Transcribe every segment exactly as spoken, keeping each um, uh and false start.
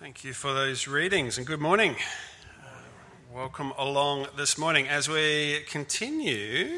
Thank you for those readings and good morning. Uh, welcome along this morning as we continue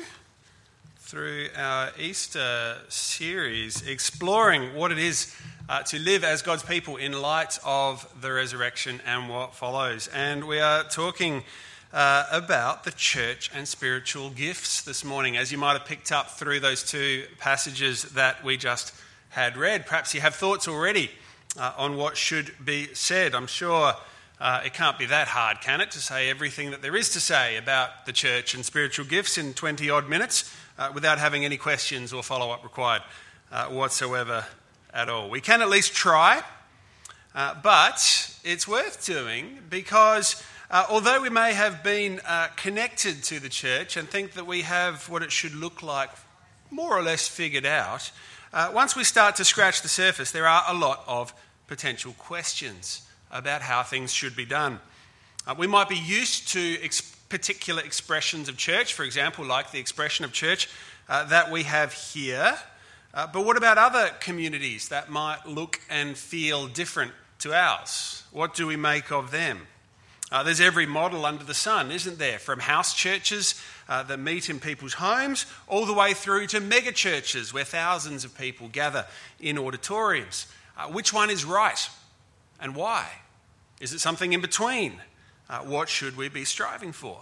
through our Easter series exploring what it is uh, to live as God's people in light of the resurrection and what follows. And we are talking uh, about the church and spiritual gifts this morning, as you might have picked up through those two passages that we just had read. Perhaps you have thoughts already Uh, on what should be said. I'm sure uh, it can't be that hard, can it, to say everything that there is to say about the church and spiritual gifts in twenty odd minutes uh, without having any questions or follow-up required uh, whatsoever at all. We can at least try, uh, but it's worth doing because uh, although we may have been uh, connected to the church and think that we have what it should look like more or less figured out, uh, once we start to scratch the surface, there are a lot of potential questions about how things should be done. Uh, we might be used to ex- particular expressions of church, for example, like the expression of church uh, that we have here. Uh, but what about other communities that might look and feel different to ours? What do we make of them? Uh, there's every model under the sun, isn't there? From house churches uh, that meet in people's homes, all the way through to mega churches where thousands of people gather in auditoriums. Uh, which one is right and why? Is it something in between? Uh, what should we be striving for?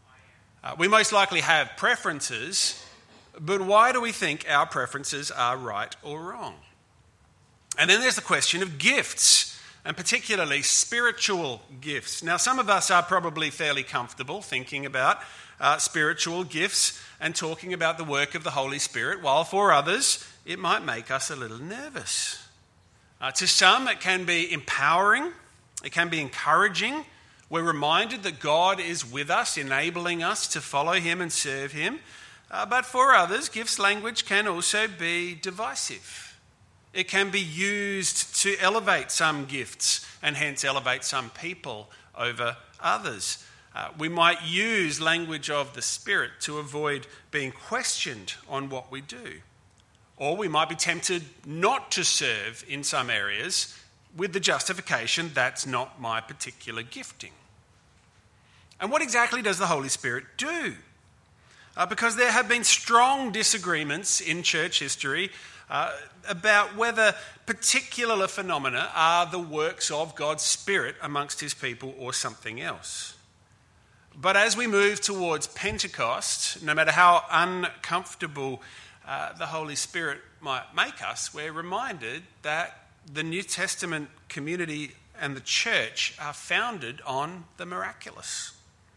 Uh, we most likely have preferences, but why do we think our preferences are right or wrong? And then there's the question of gifts, and particularly spiritual gifts. Now, some of us are probably fairly comfortable thinking about uh, spiritual gifts and talking about the work of the Holy Spirit, while for others it might make us a little nervous. Uh, to some, it can be empowering, it can be encouraging. We're reminded that God is with us, enabling us to follow him and serve him. Uh, but for others, gifts language can also be divisive. It can be used to elevate some gifts and hence elevate some people over others. Uh, we might use language of the Spirit to avoid being questioned on what we do. Or we might be tempted not to serve in some areas with the justification that's not my particular gifting. And what exactly does the Holy Spirit do? Uh, because there have been strong disagreements in church history uh, about whether particular phenomena are the works of God's Spirit amongst his people or something else. But as we move towards Pentecost, no matter how uncomfortable Uh, the Holy Spirit might make us, we're reminded that the New Testament community and the church are founded on the miraculous.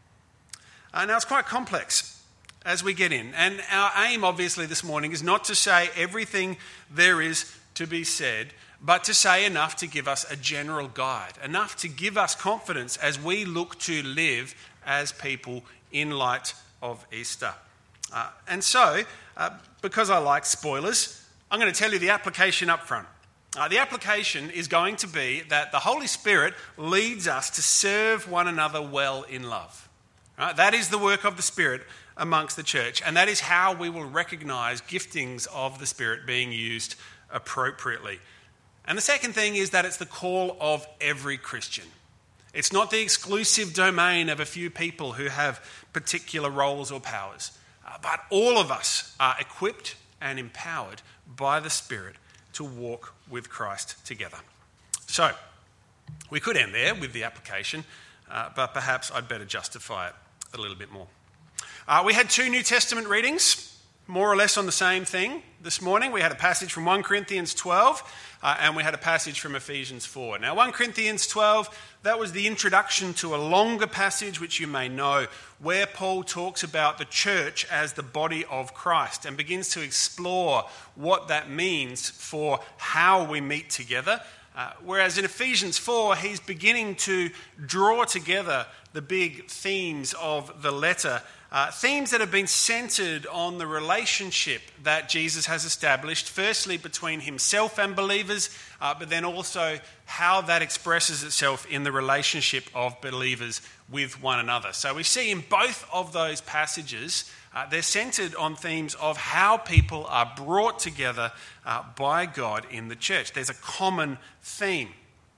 Uh, now, it's quite complex as we get in, and our aim, obviously, this morning is not to say everything there is to be said, but to say enough to give us a general guide, enough to give us confidence as we look to live as people in light of Easter. Uh, and so, uh, because I like spoilers, I'm going to tell you the application up front. Uh, the application is going to be that the Holy Spirit leads us to serve one another well in love. Right? That is the work of the Spirit amongst the church, and that is how we will recognise giftings of the Spirit being used appropriately. And the second thing is that it's the call of every Christian. It's not the exclusive domain of a few people who have particular roles or powers. Uh, but all of us are equipped and empowered by the Spirit to walk with Christ together. So, we could end there with the application, uh, but perhaps I'd better justify it a little bit more. Uh, we had two New Testament readings, more or less on the same thing. This morning we had a passage from First Corinthians twelve, uh, and we had a passage from Ephesians four. Now, First Corinthians twelve, that was the introduction to a longer passage, which you may know, where Paul talks about the church as the body of Christ and begins to explore what that means for how we meet together. Uh, whereas in Ephesians four, he's beginning to draw together the big themes of the letter, uh, themes that have been centered on the relationship that Jesus has established, firstly between himself and believers, uh, but then also how that expresses itself in the relationship of believers with one another. So we see in both of those passages, uh, they're centered on themes of how people are brought together uh, by God in the church. There's a common theme.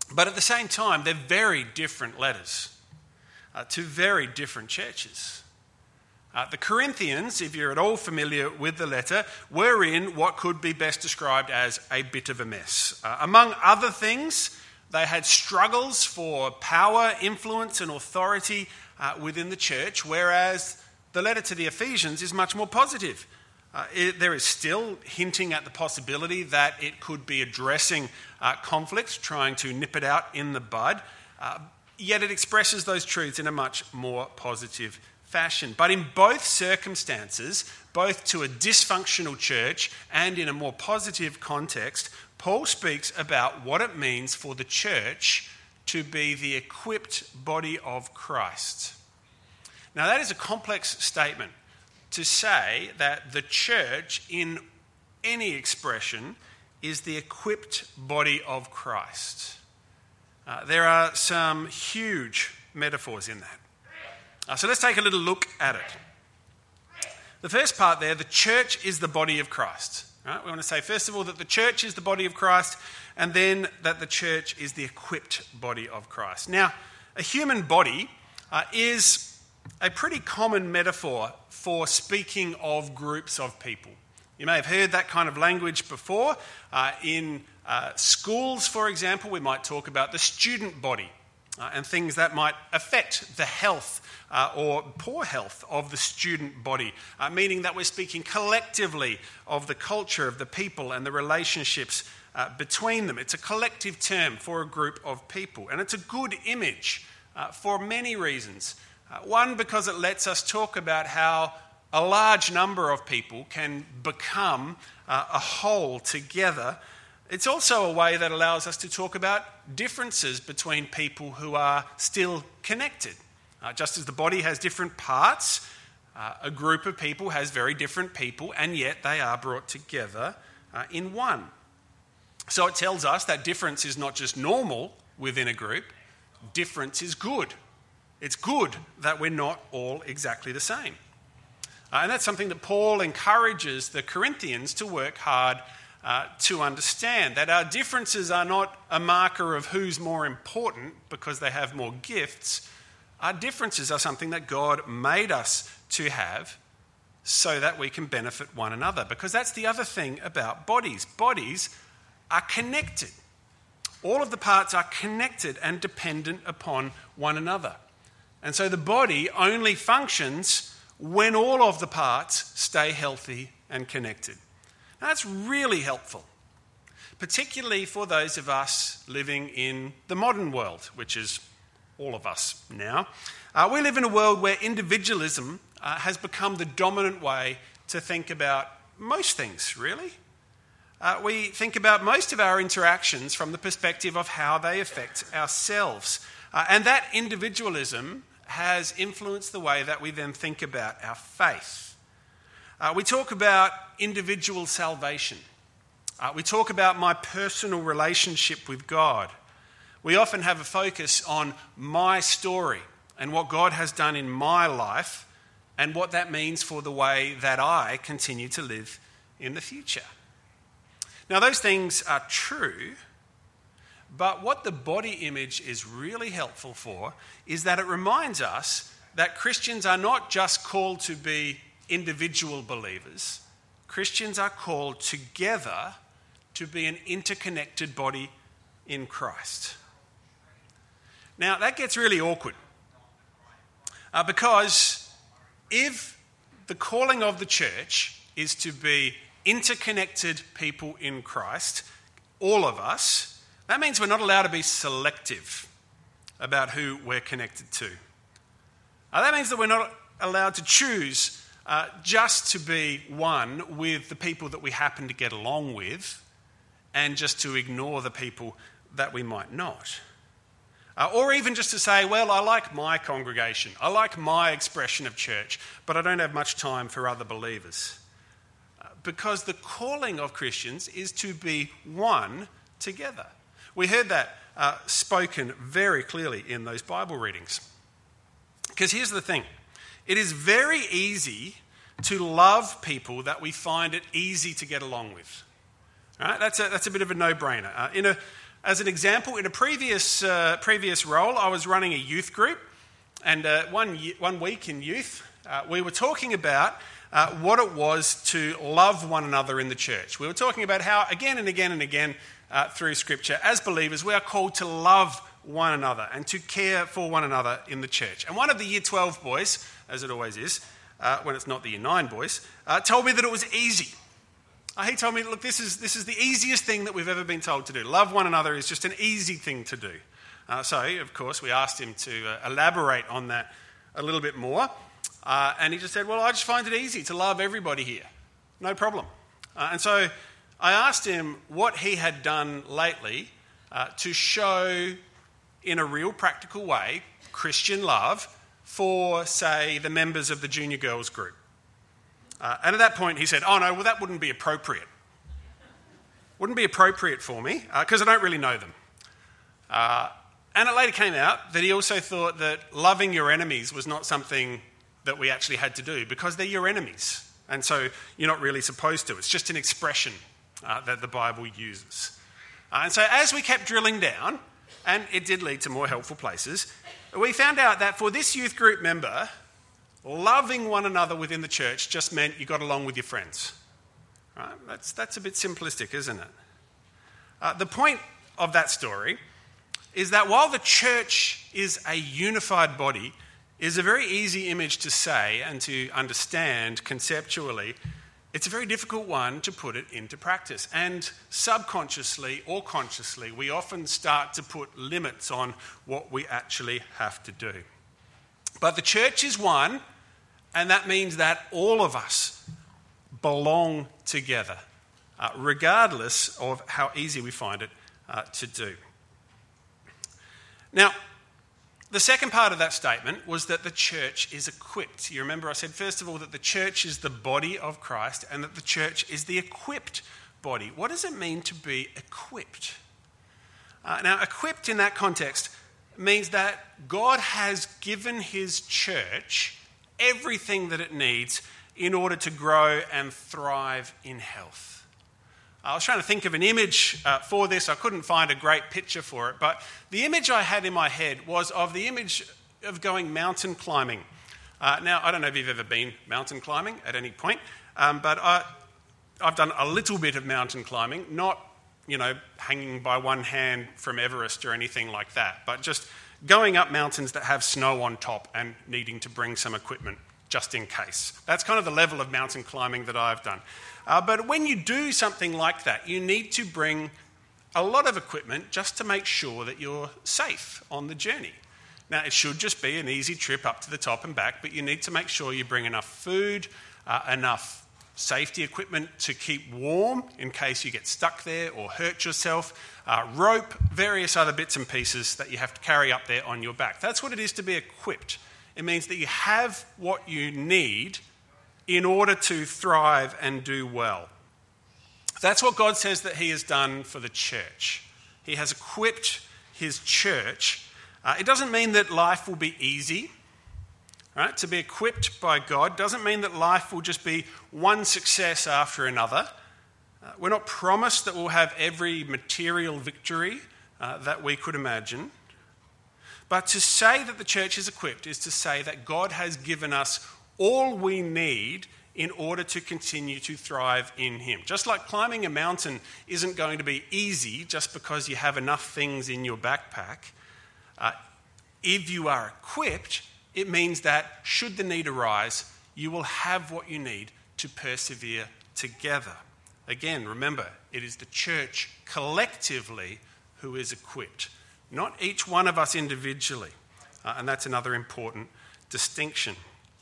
But at the same time, they're very different letters uh, to very different churches. Uh, the Corinthians, if you're at all familiar with the letter, were in what could be best described as a bit of a mess. Uh, among other things, they had struggles for power, influence, and authority uh, within the church, whereas the letter to the Ephesians is much more positive. Uh, it, there is still hinting at the possibility that it could be addressing uh, conflict, trying to nip it out in the bud, uh, yet it expresses those truths in a much more positive fashion. But in both circumstances, both to a dysfunctional church and in a more positive context, Paul speaks about what it means for the church to be the equipped body of Christ. Now, that is a complex statement to say that the church, in any expression, is the equipped body of Christ. Uh, there are some huge metaphors in that. Uh, so let's take a little look at it. The first part there, the church is the body of Christ. Right? We want to say, first of all, that the church is the body of Christ, and then that the church is the equipped body of Christ. Now, a human body uh, is a pretty common metaphor for speaking of groups of people. You may have heard that kind of language before. Uh, in uh, schools, for example, we might talk about the student body uh, and things that might affect the health uh, or poor health of the student body, uh, meaning that we're speaking collectively of the culture of the people and the relationships uh, between them. It's a collective term for a group of people, and it's a good image uh, for many reasons. Uh, one, because it lets us talk about how a large number of people can become uh, a whole together. It's also a way that allows us to talk about differences between people who are still connected. Uh, just as the body has different parts, uh, a group of people has very different people, and yet they are brought together uh, in one. So it tells us that difference is not just normal within a group, difference is good. It's good that we're not all exactly the same. Uh, and that's something that Paul encourages the Corinthians to work hard uh, to understand, that our differences are not a marker of who's more important because they have more gifts. Our differences are something that God made us to have so that we can benefit one another. Because that's the other thing about bodies. Bodies are connected. All of the parts are connected and dependent upon one another. And so the body only functions when all of the parts stay healthy and connected. Now, that's really helpful, particularly for those of us living in the modern world, which is all of us now. Uh, we live in a world where individualism uh, has become the dominant way to think about most things, really. Uh, we think about most of our interactions from the perspective of how they affect ourselves. Uh, and that individualism has influenced the way that we then think about our faith. Uh, we talk about individual salvation. Uh, we talk about my personal relationship with God. We often have a focus on my story and what God has done in my life and what that means for the way that I continue to live in the future. Now, those things are true, but what the body image is really helpful for is that it reminds us that Christians are not just called to be individual believers. Christians are called together to be an interconnected body in Christ. Now, that gets really awkward uh, because if the calling of the church is to be interconnected people in Christ, all of us, that means we're not allowed to be selective about who we're connected to. Uh, that means that we're not allowed to choose uh, just to be one with the people that we happen to get along with and just to ignore the people that we might not. Uh, or even just to say, well, I like my congregation, I like my expression of church, but I don't have much time for other believers. Uh, because the calling of Christians is to be one together. We heard that uh, spoken very clearly in those Bible readings. Because here's the thing. It is very easy to love people that we find it easy to get along with. Right? That's a, that's a bit of a no-brainer. Uh, in a, As an example, in a previous uh, previous role, I was running a youth group, and uh, one one week in youth, uh, we were talking about uh, what it was to love one another in the church. We were talking about how again and again and again uh, through Scripture, as believers, we are called to love one another and to care for one another in the church. And one of the Year twelve boys, as it always is, uh, when it's not the Year nine boys, uh, told me that it was easy. Uh, he told me, look, this is this is the easiest thing that we've ever been told to do. Love one another is just an easy thing to do. Uh, so, of course, we asked him to uh, elaborate on that a little bit more. Uh, and he just said, well, I just find it easy to love everybody here. No problem. Uh, and so I asked him what he had done lately uh, to show, in a real practical way, Christian love for, say, the members of the junior girls group. Uh, and at that point he said, oh no, well that wouldn't be appropriate. Wouldn't be appropriate for me, because uh, I don't really know them. Uh, and it later came out that he also thought that loving your enemies was not something that we actually had to do, because they're your enemies. And so you're not really supposed to. It's just an expression uh, that the Bible uses. Uh, and so as we kept drilling down, and it did lead to more helpful places, we found out that for this youth group member, loving one another within the church just meant you got along with your friends. Right? That's, that's a bit simplistic, isn't it? Uh, the point of that story is that while the church is a unified body, is a very easy image to say and to understand conceptually, it's a very difficult one to put it into practice. And subconsciously or consciously, we often start to put limits on what we actually have to do. But the church is one, and that means that all of us belong together, uh, regardless of how easy we find it uh, to do. Now, the second part of that statement was that the church is equipped. You remember I said, first of all, that the church is the body of Christ and that the church is the equipped body. What does it mean to be equipped? Uh, now, equipped in that context means that God has given his church everything that it needs in order to grow and thrive in health. I was trying to think of an image uh, for this. I couldn't find a great picture for it, but the image I had in my head was of the image of going mountain climbing. Uh, now, I don't know if you've ever been mountain climbing at any point, um, but I, I've done a little bit of mountain climbing, not, you know, hanging by one hand from Everest or anything like that, but just going up mountains that have snow on top and needing to bring some equipment just in case. That's kind of the level of mountain climbing that I've done. Uh, but when you do something like that, you need to bring a lot of equipment just to make sure that you're safe on the journey. Now, it should just be an easy trip up to the top and back, but you need to make sure you bring enough food, uh, enough safety equipment to keep warm in case you get stuck there or hurt yourself, uh, rope, various other bits and pieces that you have to carry up there on your back. That's what it is to be equipped. It means that you have what you need in order to thrive and do well. That's what God says that he has done for the church. He has equipped his church. Uh, it doesn't mean that life will be easy. Right? To be equipped by God doesn't mean that life will just be one success after another. Uh, we're not promised that we'll have every material victory uh, that we could imagine. But to say that the church is equipped is to say that God has given us all we need in order to continue to thrive in him. Just like climbing a mountain isn't going to be easy just because you have enough things in your backpack, uh, if you are equipped, it means that should the need arise, you will have what you need to persevere together. Again, remember, it is the church collectively who is equipped, not each one of us individually. Uh, and that's another important distinction.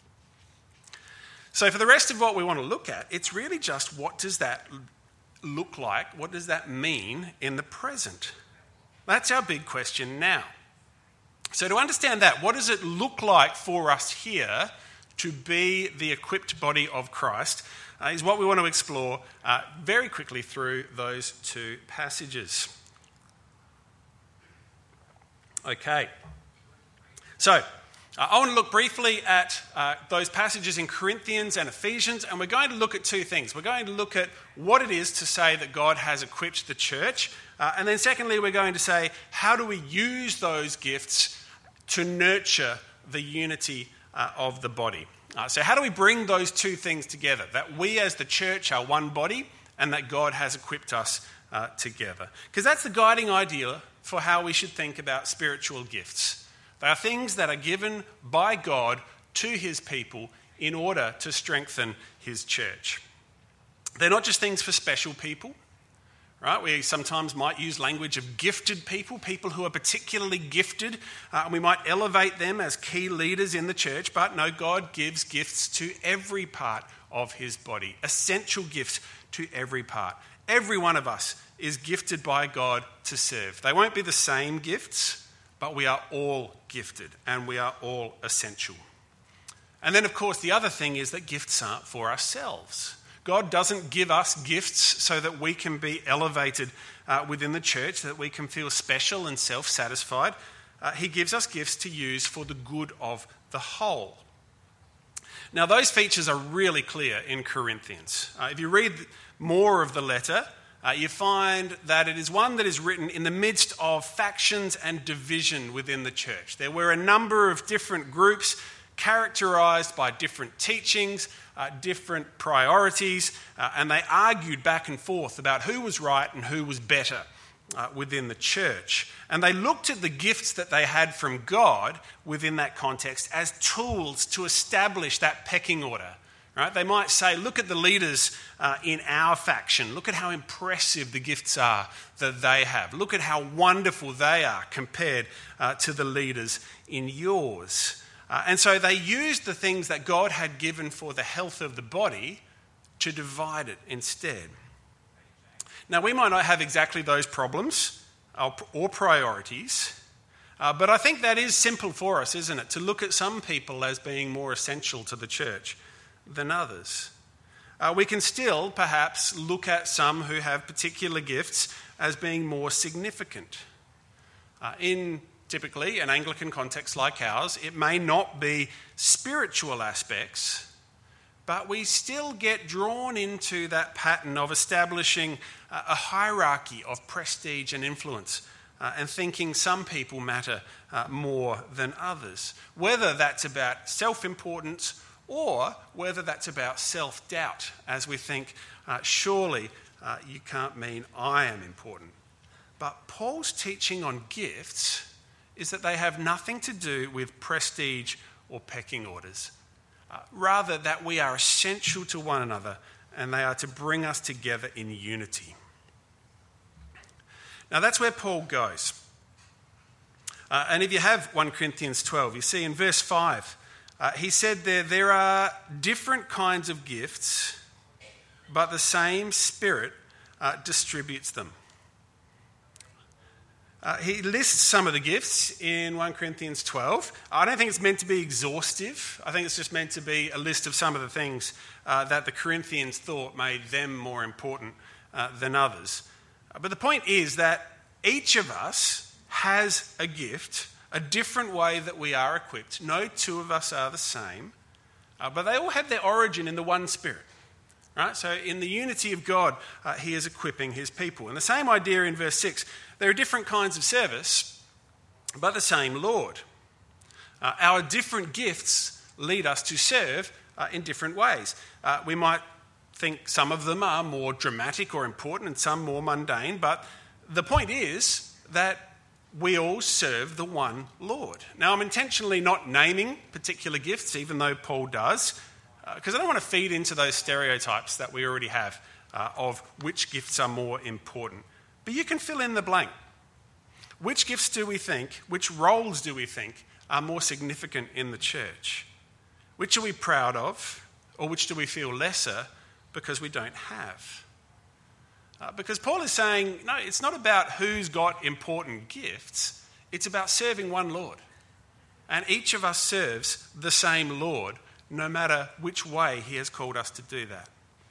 So for the rest of what we want to look at, it's really just what does that look like? What does that mean in the present? That's our big question now. So to understand that, what does it look like for us here to be the equipped body of Christ uh, is what we want to explore uh, very quickly through those two passages. Okay. So, Uh, I want to look briefly at uh, those passages in Corinthians and Ephesians, and we're going to look at two things. We're going to look at what it is to say that God has equipped the church, uh, and then secondly, we're going to say, how do we use those gifts to nurture the unity uh, of the body? Uh, so how do we bring those two things together? That we as the church are one body, and that God has equipped us uh, together. Because that's the guiding idea for how we should think about spiritual gifts. They are things that are given by God to his people in order to strengthen his church. They're not just things for special people, right? We sometimes might use language of gifted people, people who are particularly gifted, uh, and we might elevate them as key leaders in the church, but no, God gives gifts to every part of his body, essential gifts to every part. Every one of us is gifted by God to serve. They won't be the same gifts, but we are all gifted and we are all essential. And then, of course, the other thing is that gifts aren't for ourselves. God doesn't give us gifts so that we can be elevated uh, within the church, that we can feel special and self-satisfied. Uh, he gives us gifts to use for the good of the whole. Now, those features are really clear in Corinthians. Uh, if you read more of the letter, Uh, you find that it is one that is written in the midst of factions and division within the church. There were a number of different groups characterized by different teachings, uh, different priorities, uh, and they argued back and forth about who was right and who was better uh, within the church. And they looked at the gifts that they had from God within that context as tools to establish that pecking order. Right? They might say, look at the leaders uh, in our faction. Look at how impressive the gifts are that they have. Look at how wonderful they are compared uh, to the leaders in yours. Uh, and so they used the things that God had given for the health of the body to divide it instead. Now, we might not have exactly those problems or, or priorities, uh, but I think that is simple for us, isn't it? To look at some people as being more essential to the church than others. Uh, we can still perhaps look at some who have particular gifts as being more significant. Uh, in typically an Anglican context like ours, it may not be spiritual aspects, but we still get drawn into that pattern of establishing uh, a hierarchy of prestige and influence uh, and thinking some people matter uh, more than others, whether that's about self-importance or whether that's about self-doubt, as we think, uh, surely uh, you can't mean I am important. But Paul's teaching on gifts is that they have nothing to do with prestige or pecking orders. Uh, rather, that we are essential to one another and they are to bring us together in unity. Now, that's where Paul goes. Uh, and if you have First Corinthians twelve, you see in verse five, Uh, he said there, there are different kinds of gifts, but the same Spirit uh, distributes them. Uh, he lists some of the gifts in First Corinthians twelve. I don't think it's meant to be exhaustive. I think it's just meant to be a list of some of the things uh, that the Corinthians thought made them more important uh, than others. Uh, but the point is that each of us has a gift, a different way that we are equipped. No two of us are the same, uh, but they all have their origin in the one Spirit. Right? So in the unity of God, uh, he is equipping his people. And the same idea in verse six, there are different kinds of service, but the same Lord. Uh, our different gifts lead us to serve uh, in different ways. Uh, we might think some of them are more dramatic or important and some more mundane, but the point is that we all serve the one Lord. Now, I'm intentionally not naming particular gifts, even though Paul does, because uh, I don't want to feed into those stereotypes that we already have uh, of which gifts are more important. But you can fill in the blank. Which gifts do we think, which roles do we think are more significant in the church? Which are we proud of, or which do we feel lesser because we don't have? Uh, because Paul is saying, no, it's not about who's got important gifts. It's about serving one Lord. And each of us serves the same Lord, no matter which way he has called us to do that.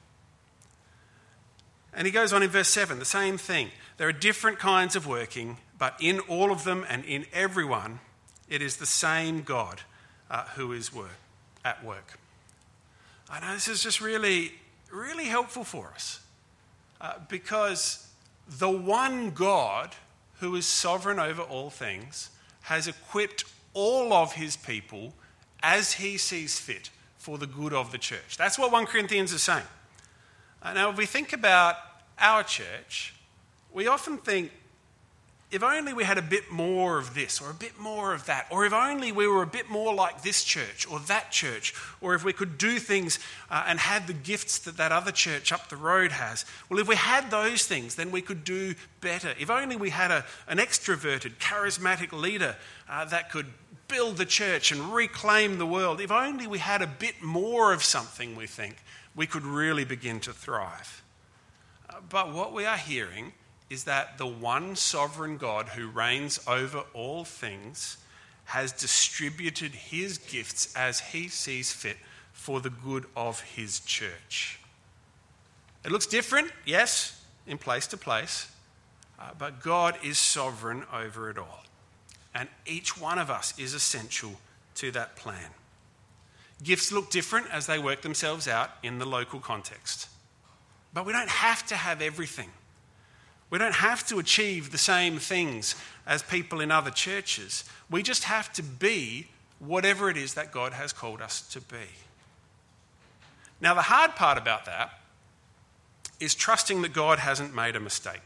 And he goes on in verse seven, the same thing. There are different kinds of working, but in all of them and in everyone, it is the same God uh, who is work, at work. I know this is just really, really helpful for us uh, because the one God who is sovereign over all things has equipped all of his people as he sees fit for the good of the church. That's what First Corinthians is saying. Uh, now, if we think about our church, we often think, if only we had a bit more of this or a bit more of that, or if only we were a bit more like this church or that church, or if we could do things uh, and had the gifts that that other church up the road has. Well, if we had those things, then we could do better. If only we had a, an extroverted, charismatic leader uh, that could build the church and reclaim the world. If only we had a bit more of something, we think, we could really begin to thrive. Uh, but what we are hearing is that the one sovereign God who reigns over all things has distributed his gifts as he sees fit for the good of his church. It looks different, yes, in place to place, uh, but God is sovereign over it all. And each one of us is essential to that plan. Gifts look different as they work themselves out in the local context. But we don't have to have everything. We don't have to achieve the same things as people in other churches. We just have to be whatever it is that God has called us to be. Now, the hard part about that is trusting that God hasn't made a mistake.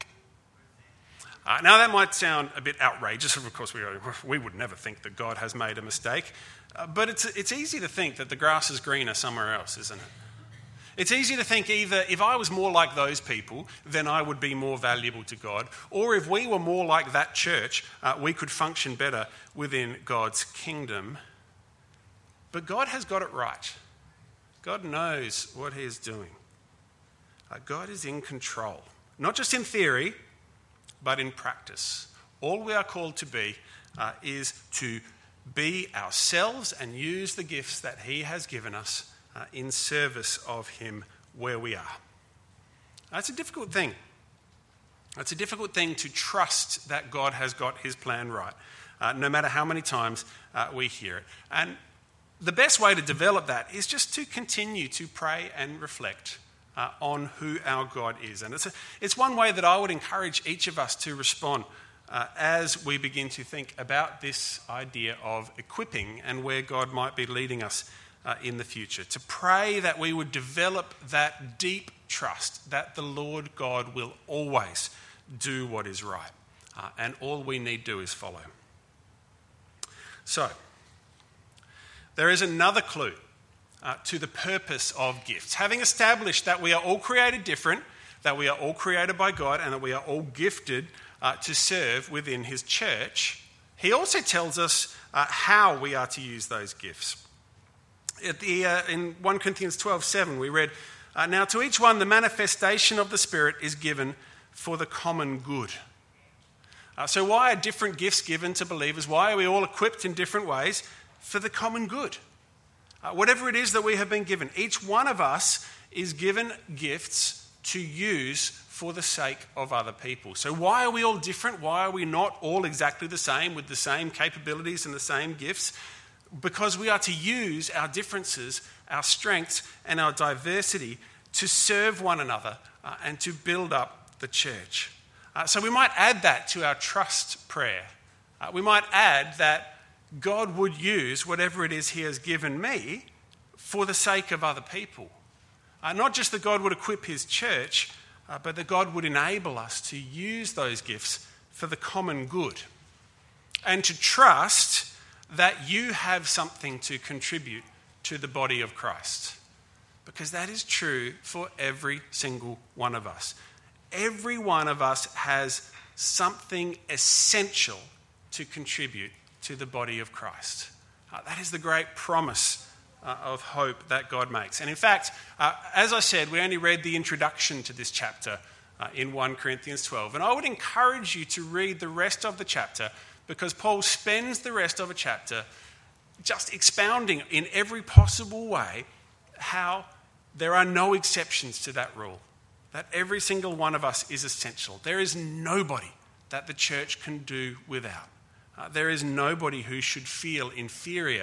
Uh, now, that might sound a bit outrageous. Of course, we, we would never think that God has made a mistake. Uh, but it's, it's easy to think that the grass is greener somewhere else, isn't it? It's easy to think either if I was more like those people, then I would be more valuable to God, or if we were more like that church, uh, we could function better within God's kingdom. But God has got it right. God knows what he is doing. Uh, God is in control, not just in theory, but in practice. All we are called to be uh, is to be ourselves and use the gifts that he has given us Uh, in service of him where we are. That's a difficult thing. It's a difficult thing to trust that God has got his plan right, uh, no matter how many times uh, we hear it. And the best way to develop that is just to continue to pray and reflect uh, on who our God is. And it's, a, it's one way that I would encourage each of us to respond uh, as we begin to think about this idea of equipping and where God might be leading us Uh, in the future, to pray that we would develop that deep trust that the Lord God will always do what is right, uh, and all we need do is follow. So, there is another clue uh, to the purpose of gifts. Having established that we are all created different, that we are all created by God, and that we are all gifted uh, to serve within his church, he also tells us uh, how we are to use those gifts. At the, uh, in First Corinthians twelve seven, we read, uh, now to each one the manifestation of the Spirit is given for the common good. Uh, so why are different gifts given to believers? Why are we all equipped in different ways? For the common good. Uh, whatever it is that we have been given, each one of us is given gifts to use for the sake of other people. So why are we all different? Why are we not all exactly the same with the same capabilities and the same gifts? Because we are to use our differences, our strengths, and our diversity to serve one another uh, and to build up the church. Uh, so we might add that to our trust prayer. Uh, we might add that God would use whatever it is he has given me for the sake of other people. Uh, not just that God would equip his church, uh, but that God would enable us to use those gifts for the common good. And to trust that you have something to contribute to the body of Christ. Because that is true for every single one of us. Every one of us has something essential to contribute to the body of Christ. Uh, that is the great promise uh, of hope that God makes. And in fact, uh, as I said, we only read the introduction to this chapter uh, in First Corinthians twelve. And I would encourage you to read the rest of the chapter, because Paul spends the rest of a chapter just expounding in every possible way how there are no exceptions to that rule, that every single one of us is essential. There is nobody that the church can do without. Uh, there is nobody who should feel inferior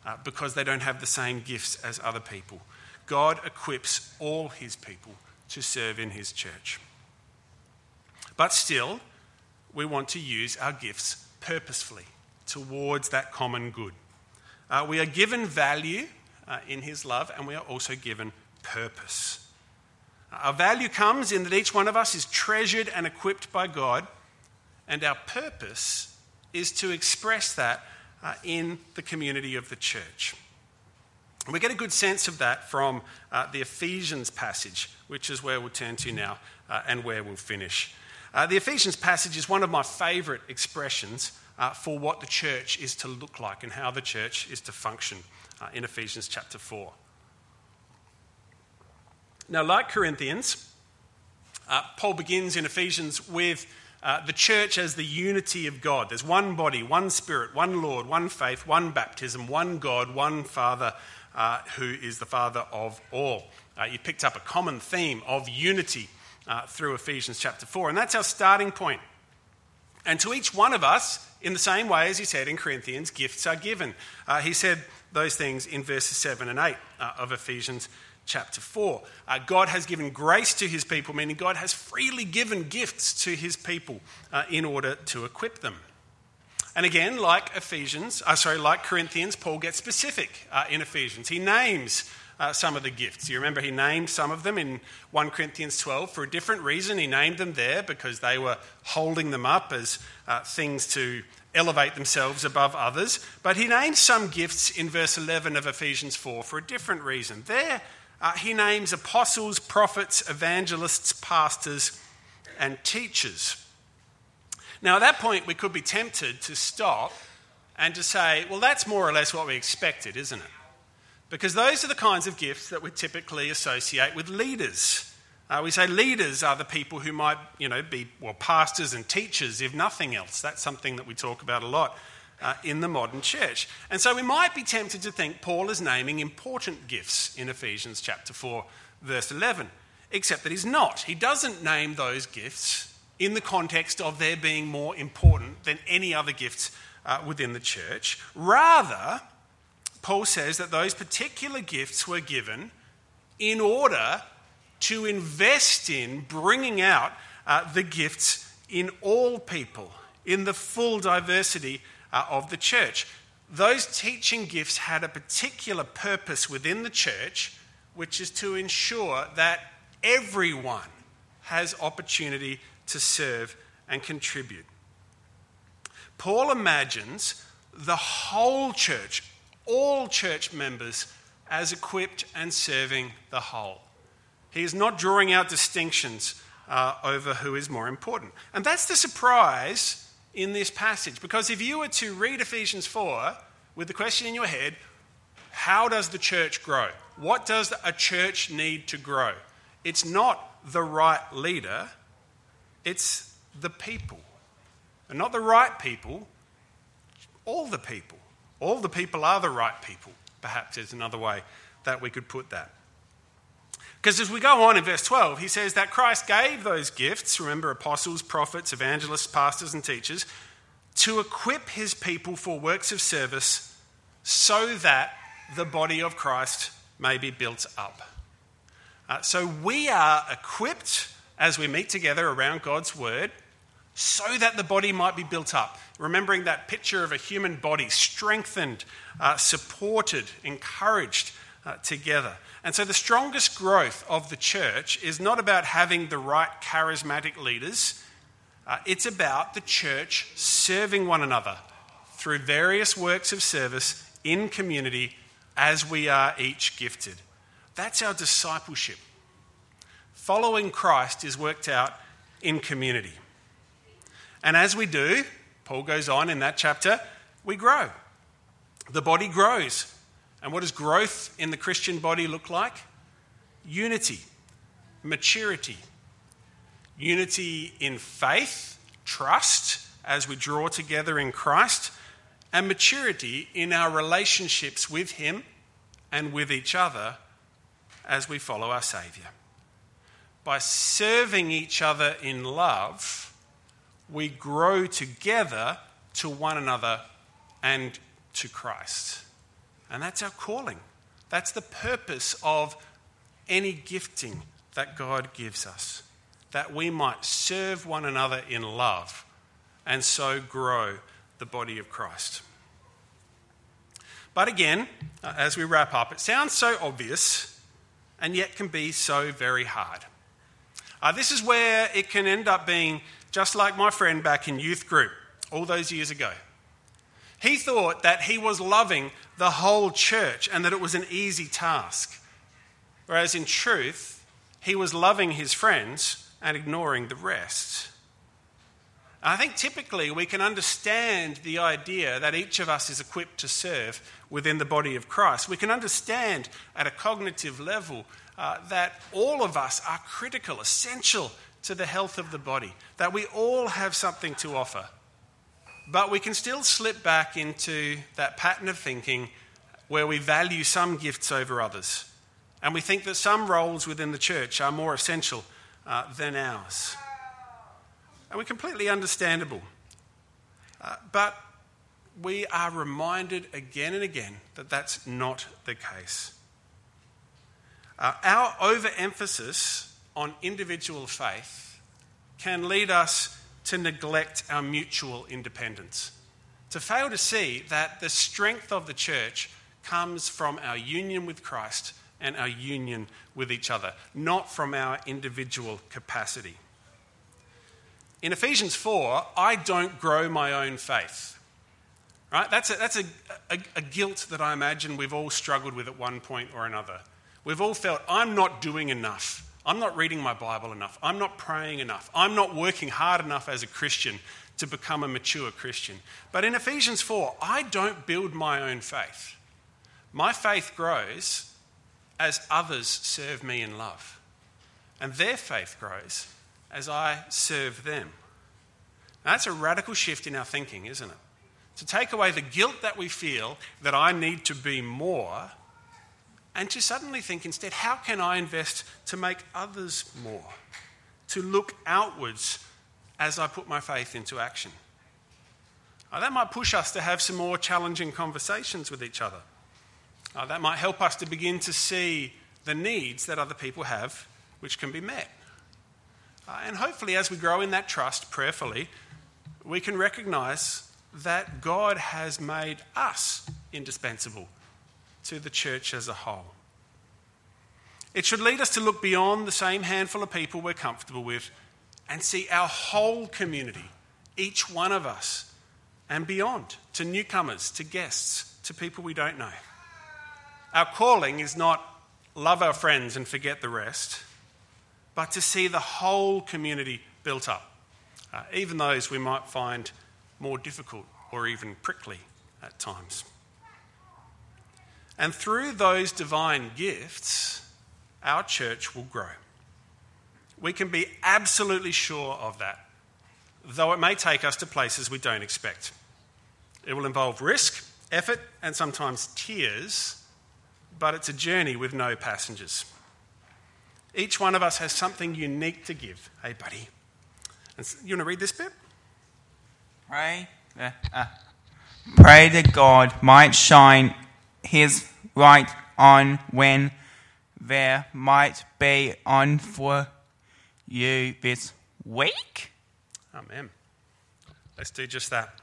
uh, because they don't have the same gifts as other people. God equips all his people to serve in his church. But still, we want to use our gifts purposefully towards that common good. Uh, we are given value uh, in his love, and we are also given purpose. Our value comes in that each one of us is treasured and equipped by God, and our purpose is to express that uh, in the community of the church. And we get a good sense of that from uh, the Ephesians passage, which is where we'll turn to now uh, and where we'll finish. Uh, the Ephesians passage is one of my favourite expressions uh, for what the church is to look like and how the church is to function uh, in Ephesians chapter four. Now, like Corinthians, uh, Paul begins in Ephesians with uh, the church as the unity of God. There's one body, one spirit, one Lord, one faith, one baptism, one God, one Father, uh, who is the Father of all. Uh, you picked up a common theme of unity uh, through Ephesians chapter four, and that's our starting point. And to each one of us, in the same way as he said in Corinthians, gifts are given. Uh, he said those things in verses seven and eight uh, of Ephesians chapter four. Uh, God has given grace to his people, meaning God has freely given gifts to his people uh, in order to equip them. And again, like Ephesians, uh, sorry, like Corinthians, Paul gets specific uh, in Ephesians. He names uh, some of the gifts. You remember he named some of them in First Corinthians twelve for a different reason. He named them there because they were holding them up as uh, things to elevate themselves above others. But he names some gifts in verse eleven of Ephesians four for a different reason. There, Uh, he names apostles, prophets, evangelists, pastors, and teachers. Now, at that point, we could be tempted to stop and to say, well, that's more or less what we expected, isn't it? Because those are the kinds of gifts that we typically associate with leaders. Uh, we say leaders are the people who might, you know, be, well, pastors and teachers, if nothing else. That's something that we talk about a lot Uh, in the modern church. And so we might be tempted to think Paul is naming important gifts in Ephesians chapter four, verse eleven, except that he's not. He doesn't name those gifts in the context of their being more important than any other gifts uh, within the church. Rather, Paul says that those particular gifts were given in order to invest in bringing out uh, the gifts in all people, in the full diversity Uh, of the church. Those teaching gifts had a particular purpose within the church, which is to ensure that everyone has opportunity to serve and contribute. Paul imagines the whole church, all church members, as equipped and serving the whole. He is not drawing out distinctions uh, over who is more important. And that's the surprise in this passage, because if you were to read Ephesians four with the question in your head, how does the church grow? What does a church need to grow? It's not the right leader, it's the people. And not the right people, all the people. All the people are the right people, perhaps is another way that we could put that. Because as we go on in verse twelve, he says that Christ gave those gifts, remember, apostles, prophets, evangelists, pastors, and teachers, to equip his people for works of service so that the body of Christ may be built up. Uh, so we are equipped as we meet together around God's word so that the body might be built up. Remembering that picture of a human body strengthened, uh, supported, encouraged uh, together. And so the strongest growth of the church is not about having the right charismatic leaders. Uh, it's about the church serving one another through various works of service in community as we are each gifted. That's our discipleship. Following Christ is worked out in community. And as we do, Paul goes on in that chapter, we grow. The body grows. And what does growth in the Christian body look like? Unity, maturity, unity in faith, trust as we draw together in Christ, and maturity in our relationships with him and with each other as we follow our Saviour. By serving each other in love, we grow together to one another and to Christ. And that's our calling. That's the purpose of any gifting that God gives us, that we might serve one another in love and so grow the body of Christ. But again, as we wrap up, it sounds so obvious and yet can be so very hard. Uh, this is where it can end up being just like my friend back in youth group all those years ago. He thought that he was loving the whole church and that it was an easy task, whereas in truth, he was loving his friends and ignoring the rest. I think typically we can understand the idea that each of us is equipped to serve within the body of Christ. We can understand at a cognitive level uh, that all of us are critical, essential to the health of the body, that we all have something to offer. But we can still slip back into that pattern of thinking where we value some gifts over others. And we think that some roles within the church are more essential uh, than ours. And we're completely understandable. Uh, but we are reminded again and again that that's not the case. Uh, our overemphasis on individual faith can lead us to neglect our mutual independence, to fail to see that the strength of the church comes from our union with Christ and our union with each other, not from our individual capacity. In Ephesians four, I don't grow my own faith. Right? That's a, that's a, a, a guilt that I imagine we've all struggled with at one point or another. We've all felt, I'm not doing enough. I'm not reading my Bible enough. I'm not praying enough. I'm not working hard enough as a Christian to become a mature Christian. But in Ephesians four, I don't build my own faith. My faith grows as others serve me in love. And their faith grows as I serve them. Now, that's a radical shift in our thinking, isn't it? To take away the guilt that we feel that I need to be more, and to suddenly think instead, how can I invest to make others more? To look outwards as I put my faith into action. Now, that might push us to have some more challenging conversations with each other. Uh, that might help us to begin to see the needs that other people have, which can be met. Uh, and hopefully, as we grow in that trust prayerfully, we can recognise that God has made us indispensable to the church as a whole. It should lead us to look beyond the same handful of people we're comfortable with and see our whole community, each one of us, and beyond, to newcomers, to guests, to people we don't know. Our calling is not love our friends and forget the rest, but to see the whole community built up, uh, even those we might find more difficult or even prickly at times. And through those divine gifts, our church will grow. We can be absolutely sure of that, though it may take us to places we don't expect. It will involve risk, effort, and sometimes tears, but it's a journey with no passengers. Each one of us has something unique to give. Hey, buddy. And so, you want to read this bit? Pray, uh, uh, pray that God might shine his light on when there might be on for you this week. Amen. Let's do just that.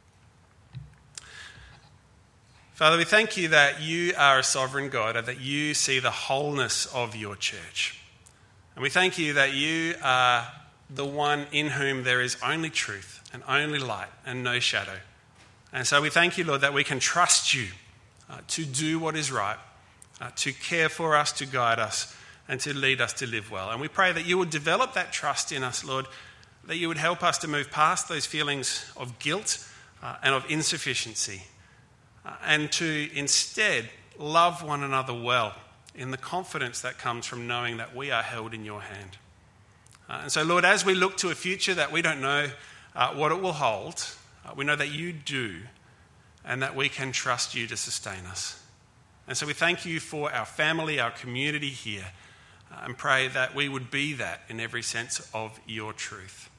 Father, we thank you that you are a sovereign God and that you see the wholeness of your church. And we thank you that you are the one in whom there is only truth and only light and no shadow. And so we thank you, Lord, that we can trust you uh, to do what is right, uh, to care for us, to guide us, and to lead us to live well. And we pray that you would develop that trust in us, Lord, that you would help us to move past those feelings of guilt uh, and of insufficiency, uh, and to instead love one another well in the confidence that comes from knowing that we are held in your hand. Uh, and so, Lord, as we look to a future that we don't know uh, what it will hold, uh, we know that you do, and that we can trust you to sustain us. And so we thank you for our family, our community here, uh, and pray that we would be that in every sense of your truth.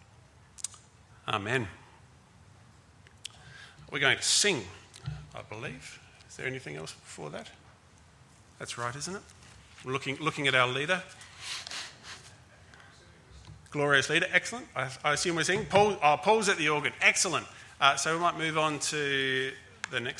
Amen. We're going to sing, I believe. Is there anything else before that? That's right, isn't it? We're looking, looking at our leader. Glorious leader, excellent. I, I assume we're singing. Paul, oh, Paul's at the organ, excellent. Uh, so we might move on to the next